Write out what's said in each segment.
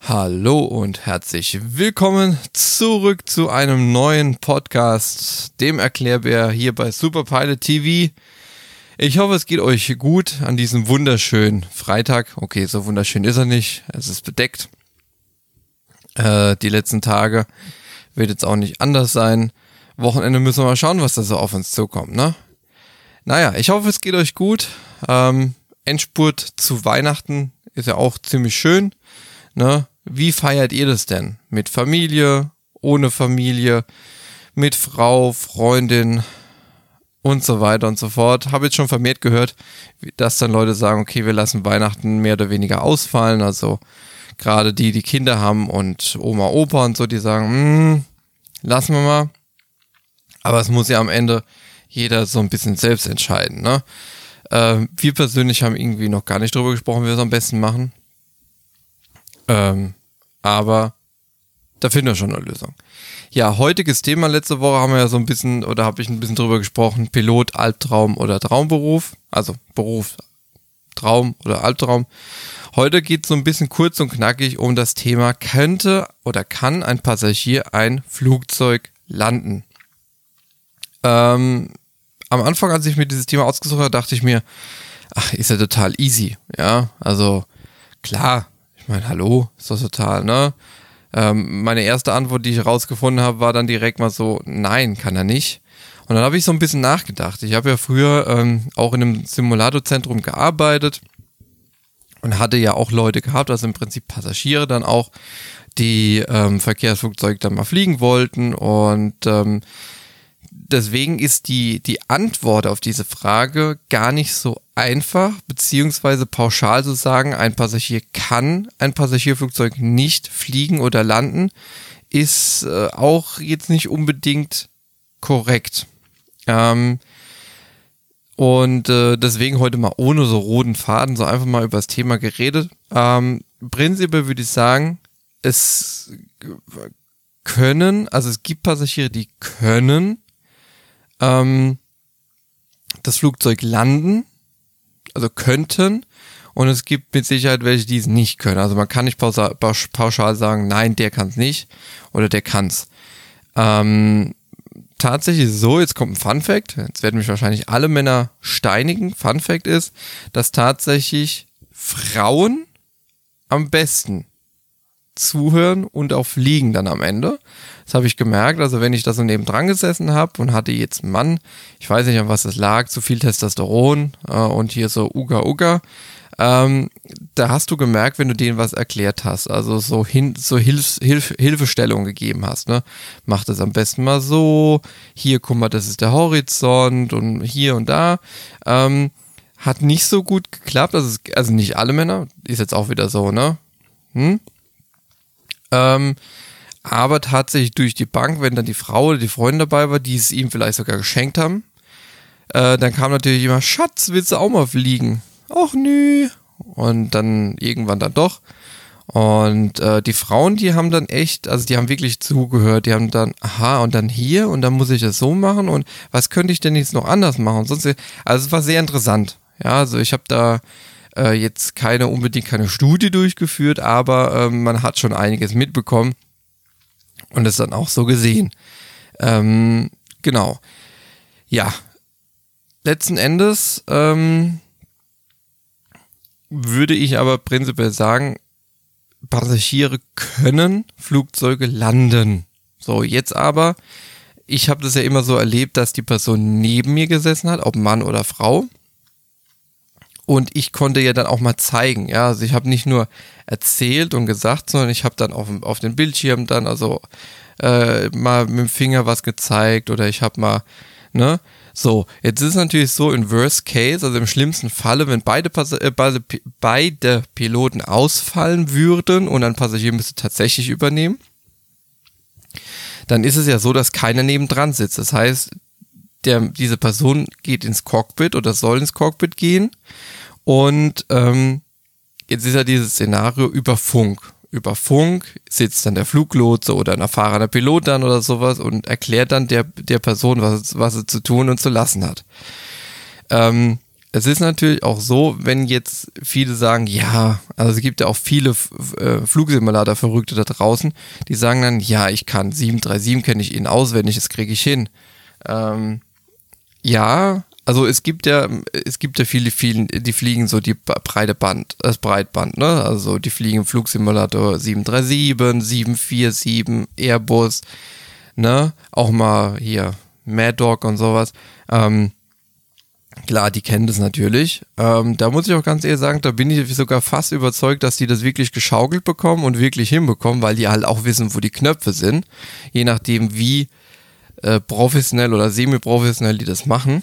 Hallo und herzlich willkommen zurück zu einem neuen Podcast, dem Erklärbär hier bei Superpilot TV. Ich hoffe, es geht euch gut an diesem wunderschönen Freitag. Okay, so wunderschön ist er nicht, es ist bedeckt. Die letzten Tage wird jetzt auch nicht anders sein. Wochenende müssen wir mal schauen, was da so auf uns zukommt, ne? Naja, ich hoffe, es geht euch gut. Endspurt zu Weihnachten ist ja auch ziemlich schön, ne? Wie feiert ihr das denn? Mit Familie, ohne Familie, mit Frau, Freundin und so weiter und so fort. Habe jetzt schon vermehrt gehört, dass dann Leute sagen, okay, wir lassen Weihnachten mehr oder weniger ausfallen. Also gerade die Kinder haben und Oma, Opa und so, die sagen, lassen wir mal. Aber es muss ja am Ende jeder so ein bisschen selbst entscheiden, ne? Wir persönlich haben irgendwie noch gar nicht drüber gesprochen, wie wir es am besten machen. Aber da finden wir schon eine Lösung. Ja, heutiges Thema, letzte Woche haben wir ja so ein bisschen, oder habe ich ein bisschen drüber gesprochen, Pilot, Albtraum oder Traumberuf. Also Beruf, Traum oder Albtraum. Heute geht es so ein bisschen kurz und knackig um das Thema, könnte oder kann ein Passagier ein Flugzeug landen? Am Anfang, als ich mir dieses Thema ausgesucht habe, dachte ich mir, ach, ist ja total easy. Ja, also klar. Ich meine, hallo, ist das total, ne? Meine erste Antwort, die ich rausgefunden habe, war dann direkt mal so, nein, kann er nicht. Und dann habe ich so ein bisschen nachgedacht. Ich habe ja früher auch in einem Simulatorzentrum gearbeitet und hatte ja auch Leute gehabt, also im Prinzip Passagiere dann auch, die Verkehrsflugzeug dann mal fliegen wollten. Und deswegen ist die Antwort auf diese Frage gar nicht so einfach, beziehungsweise pauschal zu sagen, ein Passagier kann ein Passagierflugzeug nicht fliegen oder landen, ist auch jetzt nicht unbedingt korrekt. Deswegen heute mal ohne so roten Faden, so einfach mal über das Thema geredet. Prinzipiell würde ich sagen, es gibt Passagiere, die können das Flugzeug landen, also könnten, und es gibt mit Sicherheit welche, die es nicht können. Also man kann nicht pauschal sagen, nein, der kann es nicht oder der kann es. Tatsächlich ist es so, jetzt kommt ein Funfact, jetzt werden mich wahrscheinlich alle Männer steinigen. Funfact ist, dass tatsächlich Frauen am besten zuhören und auch fliegen dann am Ende. Das habe ich gemerkt, also wenn ich da so nebendran gesessen habe und hatte jetzt einen Mann, ich weiß nicht, an was es lag, zu viel Testosteron und hier so Uga, da hast du gemerkt, wenn du denen was erklärt hast, also so Hilfestellung gegeben hast, ne? Mach das am besten mal so, hier, guck mal, das ist der Horizont und hier und da, hat nicht so gut geklappt, also nicht alle Männer, ist jetzt auch wieder so, ne? Aber tatsächlich durch die Bank, wenn dann die Frau oder die Freundin dabei war, die es ihm vielleicht sogar geschenkt haben, dann kam natürlich immer, Schatz, willst du auch mal fliegen? Ach nö. Und dann irgendwann dann doch. Und die Frauen, die haben dann echt, also die haben wirklich zugehört, die haben dann, aha, und dann hier und dann muss ich das so machen und was könnte ich denn jetzt noch anders machen? Und sonst, also es war sehr interessant. Ja, also ich habe da jetzt unbedingt keine Studie durchgeführt, aber man hat schon einiges mitbekommen und es dann auch so gesehen. Genau. Ja. Letzten Endes würde ich aber prinzipiell sagen, Passagiere können Flugzeuge landen. So, jetzt aber, ich habe das ja immer so erlebt, dass die Person neben mir gesessen hat, ob Mann oder Frau. Und ich konnte ja dann auch mal zeigen, ja, also ich habe nicht nur erzählt und gesagt, sondern ich habe dann auf den Bildschirm dann also mal mit dem Finger was gezeigt oder ich habe mal, ne, so, jetzt ist es natürlich so, in Worst Case, also im schlimmsten Falle, wenn beide Piloten ausfallen würden und ein Passagier müsste tatsächlich übernehmen, dann ist es ja so, dass keiner nebendran sitzt. Das heißt, diese Person geht ins Cockpit oder soll ins Cockpit gehen und jetzt ist ja dieses Szenario über Funk. Über Funk sitzt dann der Fluglotse oder ein erfahrener Pilot dann oder sowas und erklärt dann der Person, was sie zu tun und zu lassen hat. es ist natürlich auch so, wenn jetzt viele sagen, ja, also es gibt ja auch viele Flugsimulator-Verrückte da draußen, die sagen dann, ja, ich kann 737, kenne ich ihn auswendig, das kriege ich hin. Ja, also es gibt ja viele, die fliegen so das Breitband, ne? Also die fliegen Flugsimulator 737, 747, Airbus, ne? Auch mal hier Mad Dog und sowas. Klar, die kennen das natürlich. Da muss ich auch ganz ehrlich sagen, da bin ich sogar fast überzeugt, dass die das wirklich geschaukelt bekommen und wirklich hinbekommen, weil die halt auch wissen, wo die Knöpfe sind. Je nachdem, wie professionell oder semi-professionell die das machen.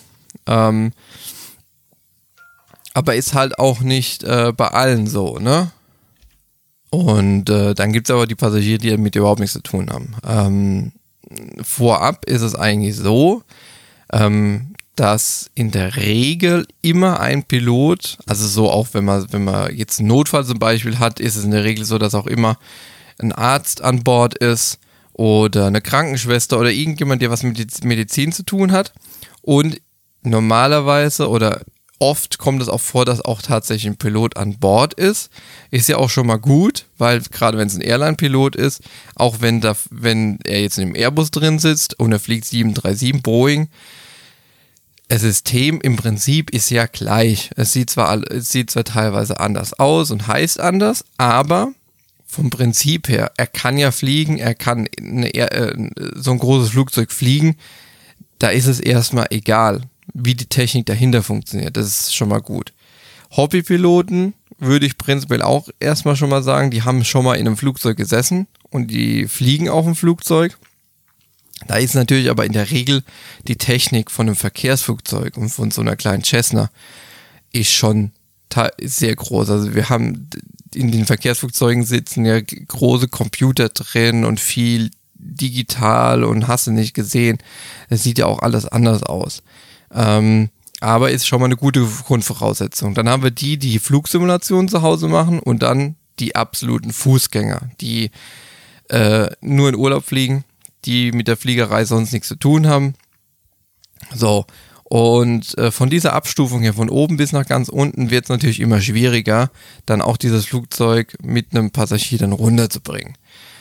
Aber ist halt auch nicht bei allen so, ne? Und dann gibt es aber die Passagiere, die damit überhaupt nichts zu tun haben. Vorab ist es eigentlich so, dass in der Regel immer ein Pilot, also so auch wenn man jetzt einen Notfall zum Beispiel hat, ist es in der Regel so, dass auch immer ein Arzt an Bord ist oder eine Krankenschwester oder irgendjemand, der was mit Medizin zu tun hat. Und normalerweise oder oft kommt es auch vor, dass auch tatsächlich ein Pilot an Bord ist. Ist ja auch schon mal gut, weil gerade wenn es ein Airline-Pilot ist, auch wenn er jetzt in dem Airbus drin sitzt und er fliegt 737 Boeing, das System im Prinzip ist ja gleich. Es sieht zwar teilweise anders aus und heißt anders, aber vom Prinzip her, er kann ja fliegen, er kann so ein großes Flugzeug fliegen, da ist es erstmal egal, wie die Technik dahinter funktioniert. Das ist schon mal gut. Hobbypiloten würde ich prinzipiell auch erstmal schon mal sagen, die haben schon mal in einem Flugzeug gesessen und die fliegen auf dem Flugzeug. Da ist natürlich aber in der Regel die Technik von einem Verkehrsflugzeug und von so einer kleinen Cessna ist schon sehr groß. Also wir haben in den Verkehrsflugzeugen sitzen ja große Computer drin und viel digital und hast du nicht gesehen. Das sieht ja auch alles anders aus. Aber ist schon mal eine gute Grundvoraussetzung. Dann haben wir die Flugsimulationen zu Hause machen und dann die absoluten Fußgänger, die nur in Urlaub fliegen, die mit der Fliegerei sonst nichts zu tun haben. So, und von dieser Abstufung hier von oben bis nach ganz unten wird es natürlich immer schwieriger, dann auch dieses Flugzeug mit einem Passagier dann runterzubringen.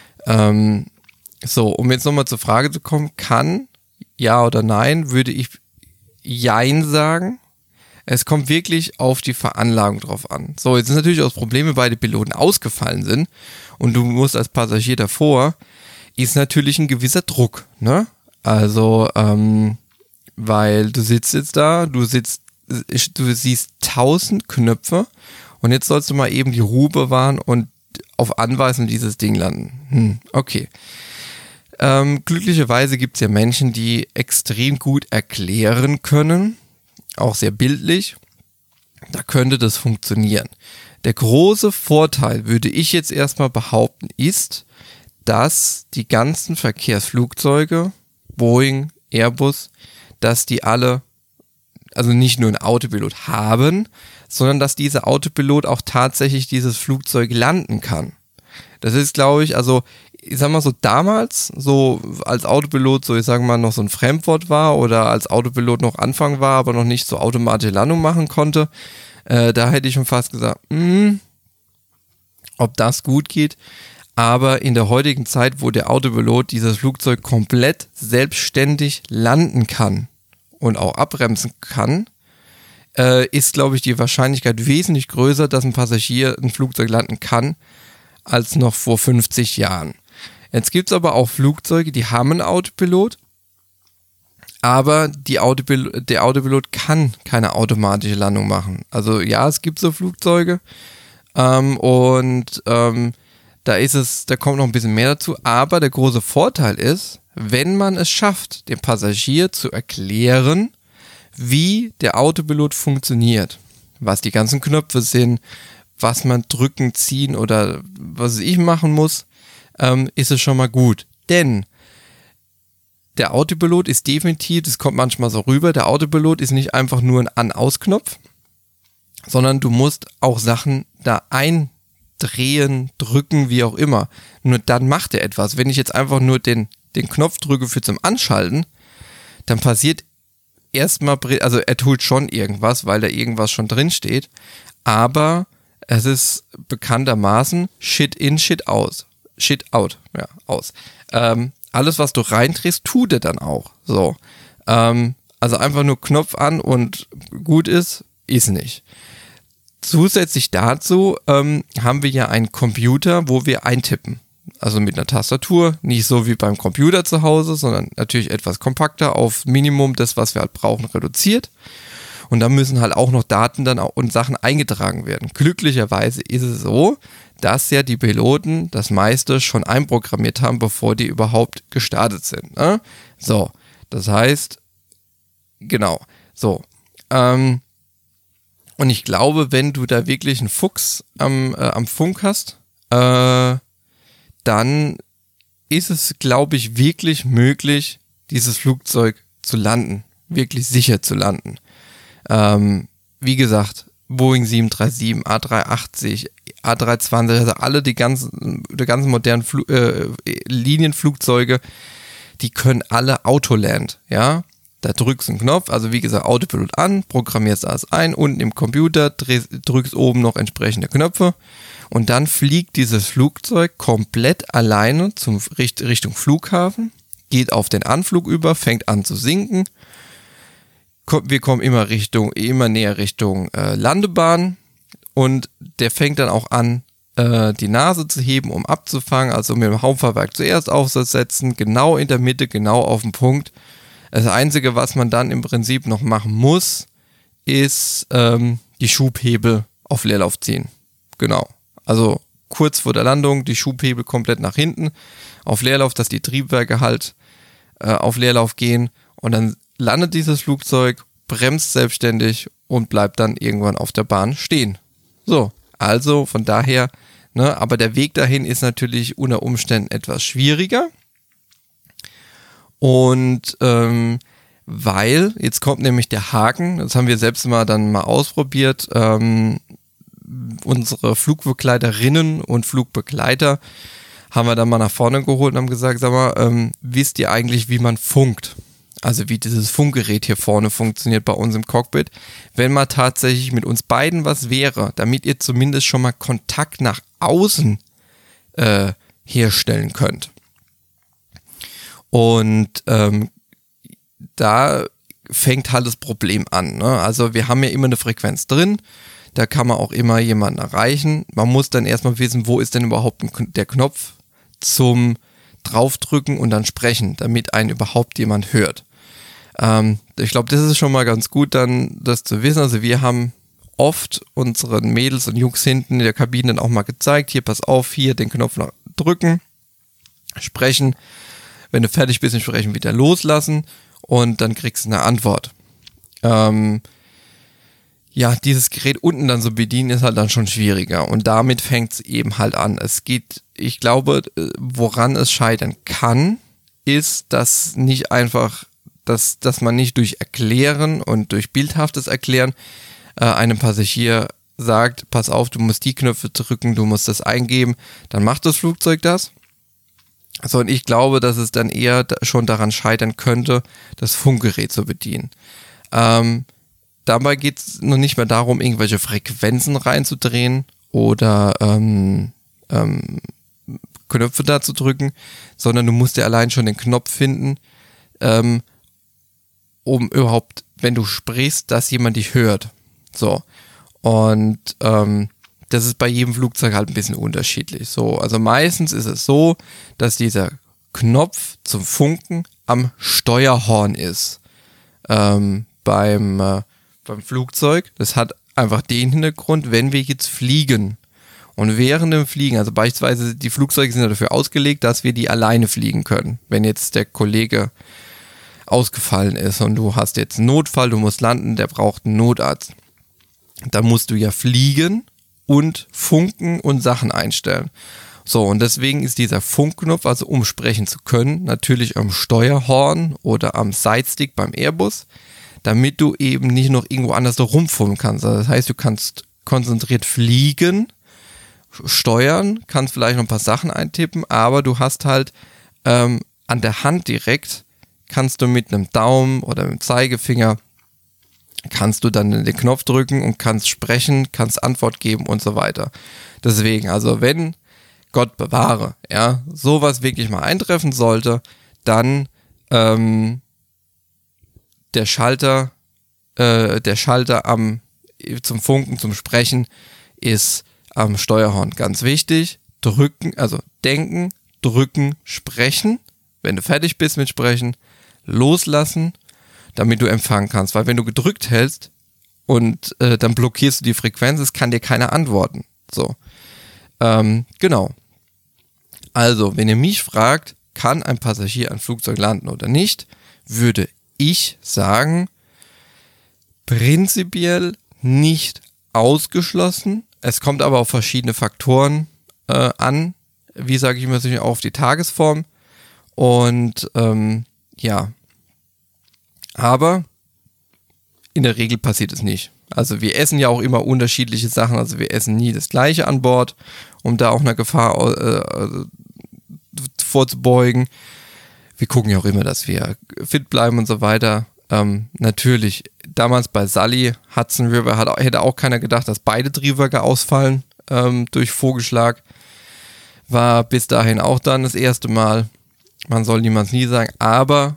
So, um jetzt nochmal zur Frage zu kommen, kann, ja oder nein, würde ich Jein sagen. Es kommt wirklich auf die Veranlagung drauf an. So, jetzt ist natürlich auch das Problem, wenn beide Piloten ausgefallen sind und du musst als Passagier davor, ist natürlich ein gewisser Druck, ne? Also, weil du sitzt jetzt da, du siehst 1000 Knöpfe und jetzt sollst du mal eben die Ruhe bewahren und auf Anweisung dieses Ding landen. Okay. Glücklicherweise gibt es ja Menschen, die extrem gut erklären können, auch sehr bildlich. Da könnte das funktionieren. Der große Vorteil, würde ich jetzt erstmal behaupten, ist, dass die ganzen Verkehrsflugzeuge, Boeing, Airbus, dass die alle, also nicht nur einen Autopilot haben, sondern dass dieser Autopilot auch tatsächlich dieses Flugzeug landen kann. Das ist, glaube ich, also ich sag mal so damals, so als Autopilot, so ich sage mal noch so ein Fremdwort war oder als Autopilot noch Anfang war, aber noch nicht so automatische Landung machen konnte, da hätte ich schon fast gesagt, ob das gut geht. Aber in der heutigen Zeit, wo der Autopilot dieses Flugzeug komplett selbstständig landen kann und auch abbremsen kann, ist, glaube ich, die Wahrscheinlichkeit wesentlich größer, dass ein Passagier ein Flugzeug landen kann, als noch vor 50 Jahren. Jetzt gibt es aber auch Flugzeuge, die haben einen Autopilot, aber der Autopilot kann keine automatische Landung machen. Also ja, es gibt so Flugzeuge da kommt noch ein bisschen mehr dazu, aber der große Vorteil ist, wenn man es schafft, dem Passagier zu erklären, wie der Autopilot funktioniert, was die ganzen Knöpfe sind, was man drücken, ziehen oder was ich machen muss, ist es schon mal gut. Denn der Autopilot ist definitiv, das kommt manchmal so rüber, der Autopilot ist nicht einfach nur ein An-Aus-Knopf, sondern du musst auch Sachen da eindrehen, drücken, wie auch immer. Nur dann macht er etwas. Wenn ich jetzt einfach nur den Knopf drücke für zum Anschalten, dann passiert erstmal, also er tut schon irgendwas, weil da irgendwas schon drin steht, aber es ist bekanntermaßen Shit in, Shit aus. Shit out, ja, aus. Alles, was du reindrehst, tut er dann auch. So. Also einfach nur Knopf an und gut ist nicht. Zusätzlich dazu haben wir ja einen Computer, wo wir eintippen. Also mit einer Tastatur, nicht so wie beim Computer zu Hause, sondern natürlich etwas kompakter auf Minimum das, was wir halt brauchen, reduziert. Und da müssen halt auch noch Daten dann auch und Sachen eingetragen werden. Glücklicherweise ist es so, dass ja die Piloten das meiste schon einprogrammiert haben, bevor die überhaupt gestartet sind. Ne? So, das heißt, genau, so. Und ich glaube, wenn du da wirklich einen Fuchs am Funk hast, dann ist es, glaube ich, wirklich möglich, dieses Flugzeug zu landen, wirklich sicher zu landen. Wie gesagt, Boeing 737, A380, A320, also alle die ganzen modernen Linienflugzeuge, die können alle Autoland, ja. Da drückst du einen Knopf, also wie gesagt, Autopilot an, programmierst alles ein, unten im Computer, drückst oben noch entsprechende Knöpfe und dann fliegt dieses Flugzeug komplett alleine Richtung Flughafen, geht auf den Anflug über, fängt an zu sinken. Wir kommen immer näher Richtung Landebahn und der fängt dann auch an, die Nase zu heben, um abzufangen, also mit dem Hauptfahrwerk zuerst aufzusetzen, genau in der Mitte, genau auf den Punkt. Das Einzige, was man dann im Prinzip noch machen muss, ist die Schubhebel auf Leerlauf ziehen. Genau. Also kurz vor der Landung die Schubhebel komplett nach hinten auf Leerlauf, dass die Triebwerke halt auf Leerlauf gehen und dann landet dieses Flugzeug, bremst selbstständig und bleibt dann irgendwann auf der Bahn stehen. So, also von daher, ne, aber der Weg dahin ist natürlich unter Umständen etwas schwieriger. Und weil, jetzt kommt nämlich der Haken, das haben wir selbst dann mal ausprobiert, unsere Flugbegleiterinnen und Flugbegleiter haben wir dann mal nach vorne geholt und haben gesagt, sag mal, wisst ihr eigentlich, wie man funkt? Also wie dieses Funkgerät hier vorne funktioniert bei uns im Cockpit, wenn mal tatsächlich mit uns beiden was wäre, damit ihr zumindest schon mal Kontakt nach außen herstellen könnt. Und da fängt halt das Problem an. Ne? Also wir haben ja immer eine Frequenz drin, da kann man auch immer jemanden erreichen. Man muss dann erstmal wissen, wo ist denn überhaupt der Knopf zum draufdrücken und dann sprechen, damit einen überhaupt jemand hört. Ich glaube, das ist schon mal ganz gut, dann das zu wissen. Also wir haben oft unseren Mädels und Jungs hinten in der Kabine dann auch mal gezeigt, hier pass auf, hier den Knopf drücken, sprechen. Wenn du fertig bist, entsprechend wieder loslassen und dann kriegst du eine Antwort. Ja, dieses Gerät unten dann so bedienen ist halt dann schon schwieriger und damit fängt es eben halt an. Es geht, ich glaube, woran es scheitern kann, ist, dass nicht einfach, dass man nicht durch Erklären und durch bildhaftes Erklären einem Passagier sagt, pass auf, du musst die Knöpfe drücken, du musst das eingeben, dann macht das Flugzeug das. So, und ich glaube, dass es dann eher schon daran scheitern könnte, das Funkgerät zu bedienen. Dabei geht es noch nicht mehr darum, irgendwelche Frequenzen reinzudrehen oder Knöpfe da zu drücken, sondern du musst ja allein schon den Knopf finden, um überhaupt, wenn du sprichst, dass jemand dich hört. So, und das ist bei jedem Flugzeug halt ein bisschen unterschiedlich. So, also meistens ist es so, dass dieser Knopf zum Funken am Steuerhorn ist. Beim Flugzeug. Das hat einfach den Hintergrund, wenn wir jetzt fliegen. Und während dem Fliegen, also beispielsweise die Flugzeuge sind ja dafür ausgelegt, dass wir die alleine fliegen können. Wenn jetzt der Kollege ausgefallen ist und du hast jetzt einen Notfall, du musst landen, der braucht einen Notarzt. Dann musst du ja fliegen und funken und Sachen einstellen. So, und deswegen ist dieser Funkknopf, also um sprechen zu können, natürlich am Steuerhorn oder am Sidestick beim Airbus, damit du eben nicht noch irgendwo anders so rumfummeln kannst. Also das heißt, du kannst konzentriert fliegen, steuern, kannst vielleicht noch ein paar Sachen eintippen, aber du hast halt an der Hand direkt kannst du mit einem Daumen oder mit dem Zeigefinger kannst du dann den Knopf drücken und kannst sprechen, kannst Antwort geben und so weiter. Deswegen, also wenn Gott bewahre, ja, sowas wirklich mal eintreffen sollte, dann der Schalter zum Funken, zum Sprechen ist am Steuerhorn ganz wichtig. Drücken, also denken, drücken, sprechen. Wenn du fertig bist mit Sprechen, loslassen, damit du empfangen kannst. Weil wenn du gedrückt hältst und dann blockierst du die Frequenz, es kann dir keiner antworten. So, genau. Also, wenn ihr mich fragt, kann ein Passagier ein Flugzeug landen oder nicht, würde ich sagen, prinzipiell nicht ausgeschlossen. Es kommt aber auf verschiedene Faktoren an. Wie sage ich immer, auch auf die Tagesform. Und ja, aber in der Regel passiert es nicht. Also wir essen ja auch immer unterschiedliche Sachen, also wir essen nie das Gleiche an Bord, um da auch einer Gefahr vorzubeugen. Wir gucken ja auch immer, dass wir fit bleiben und so weiter. Natürlich, damals bei Sully, Hudson River, hätte auch keiner gedacht, dass beide Triebwerke ausfallen durch Vogelschlag. War bis dahin auch dann das erste Mal. Man soll niemals nie sagen, aber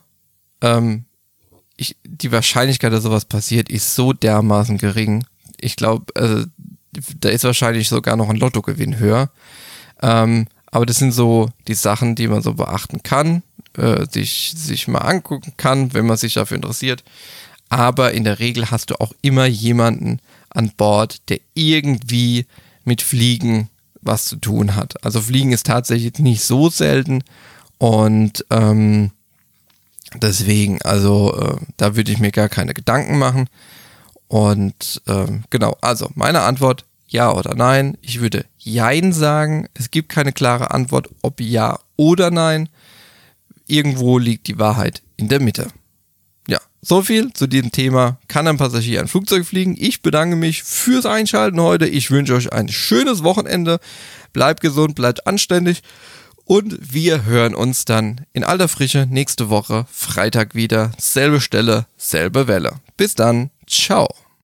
die Wahrscheinlichkeit, dass sowas passiert, ist so dermaßen gering. Ich glaube, da ist wahrscheinlich sogar noch ein Lottogewinn höher. Aber das sind so die Sachen, die man so beachten kann, sich mal angucken kann, wenn man sich dafür interessiert. Aber in der Regel hast du auch immer jemanden an Bord, der irgendwie mit Fliegen was zu tun hat. Also Fliegen ist tatsächlich nicht so selten und deswegen, also da würde ich mir gar keine Gedanken machen. Und genau, also meine Antwort, ja oder nein. Ich würde Jein sagen. Es gibt keine klare Antwort, ob ja oder nein. Irgendwo liegt die Wahrheit in der Mitte. Ja, so viel zu diesem Thema. Kann ein Passagier ein Flugzeug fliegen? Ich bedanke mich fürs Einschalten heute. Ich wünsche euch ein schönes Wochenende. Bleibt gesund, bleibt anständig. Und wir hören uns dann in alter Frische nächste Woche, Freitag wieder. Selbe Stelle, selbe Welle. Bis dann. Ciao.